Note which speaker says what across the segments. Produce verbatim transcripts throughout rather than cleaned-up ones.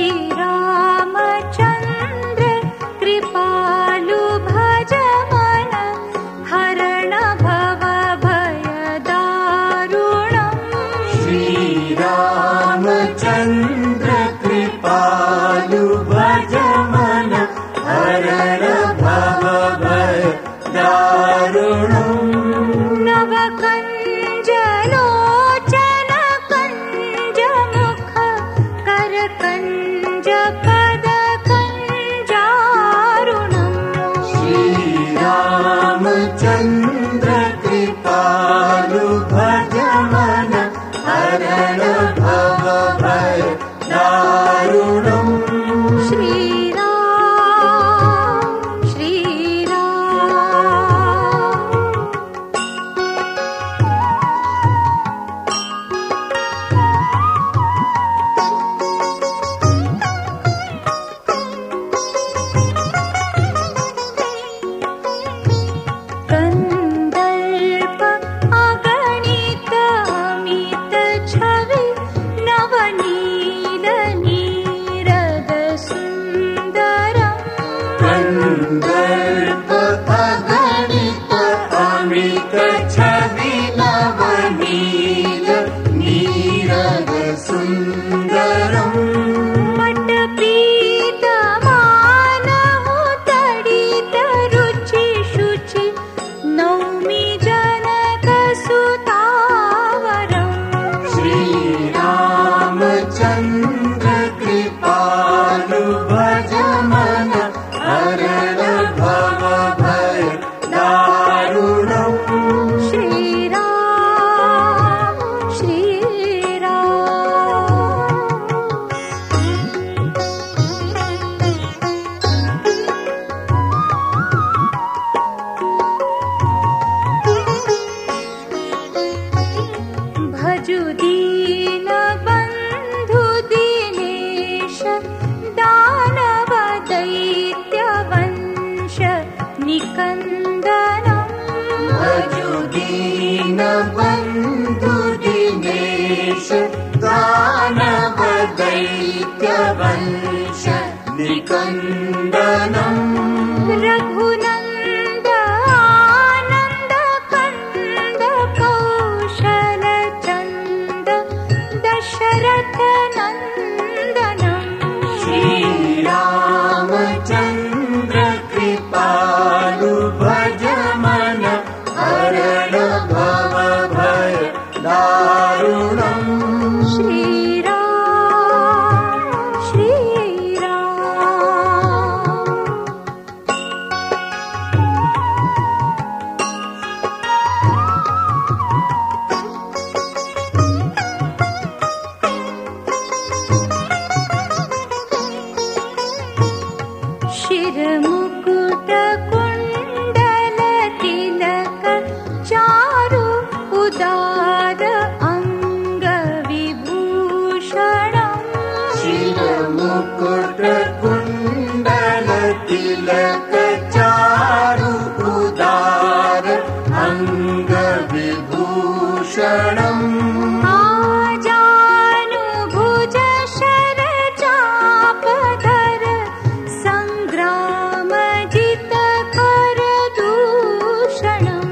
Speaker 1: श्रीरामचन्द्र कृपालु भज मन हरण भव भय दारुणम्
Speaker 2: श्रीरामचन्द्र कृपालु भज मन हरण भव भय दारुणम्
Speaker 1: नवकञ्ज लोचन कञ्ज मुख कर कञ्ज पद कञ्जारुणम्
Speaker 2: श्रीरामचन्द्र कृपालु भज मन हरण भव भय दारुणम्
Speaker 1: श्रीराम कन्दर्प अगणित अमित छवि नवनील नीरद सुन्दरम्
Speaker 2: कन्दर्प अगणित अमित छवि नवनील नीरद सुन्दरम्
Speaker 1: मटपीत मानहु तडित रुचि शुचि नौमि जनक सुतावरम्
Speaker 2: श्रीरामचन्द्र कृपालु भज मन हरण भव भय दारुणम्
Speaker 1: श्रीराम श्रीराम भजु दीन बन्धु दीनेश दानव दैत्य वंश निकन्दनम्
Speaker 2: भजु दीन बन्धु दिनेश दानव दैत्य वंश निकन्दनम्
Speaker 1: रघुनन्द आनन्द कन्द कौशल चन्द दशरथ नन्दनम्
Speaker 2: श्रीरामचन्द्र कृपालु भज मन हरण भव भय दारुणम्
Speaker 1: श्रीराम श्रीराम शिरमुकुट कुण्डल तिलक चारु उदार अङ्ग विभूषणम्
Speaker 2: शिरमुकुट कुण्डल तिलक चारु उदार अङ्ग विभूषणम्
Speaker 1: आजानुभुज शर चापधर सङ्ग्राम जित कर दूषणम्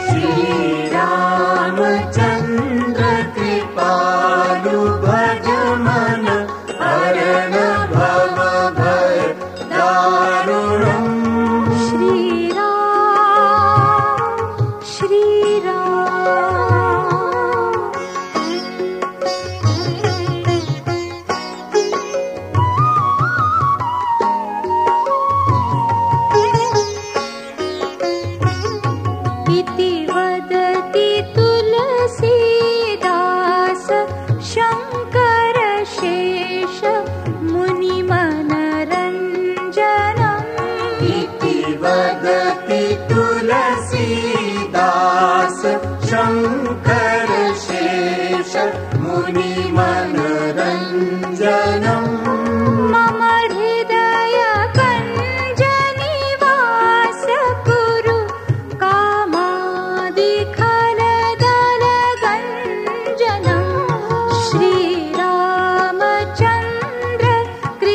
Speaker 2: श्रीरामचन्द्र कृपालु भज मन हरण भव भय दारुणम्
Speaker 1: श्रीराम श्रीराम इति वदति तुलसीदास शङ्कर शेष मुनिमनरञ्जनम्
Speaker 2: इति वदति तुलसीदास शङ्कर शेष मुनिमनरञ्जनम्
Speaker 1: मम हृदय कञ्ज निवास कुरु कामादिखलदल गञ्जनम् श्रीरामचन्द्र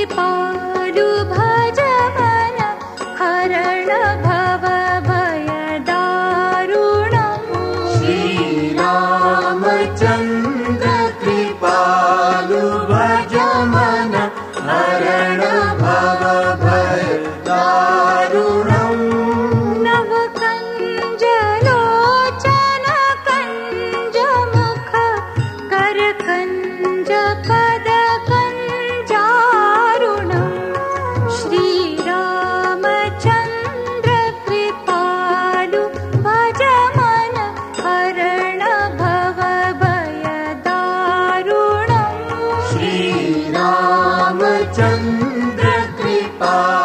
Speaker 2: हरण भव भय दारुणम्
Speaker 1: नवकञ्ज लोचन कञ्ज मुख करकञ्ज पद कञ्जारुणम् श्रीरामचन्द्र कृपालु भज मन हरण भव भय दारुणम्
Speaker 2: श्रीरामचन्द्र कृपा